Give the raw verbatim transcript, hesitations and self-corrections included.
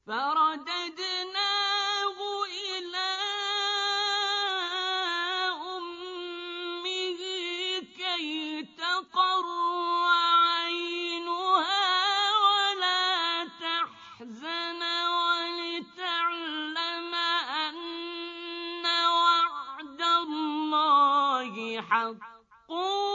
فرددناه إلى أمه كي تقر عينها ولا تحزن ولتعلم أن وعد الله حق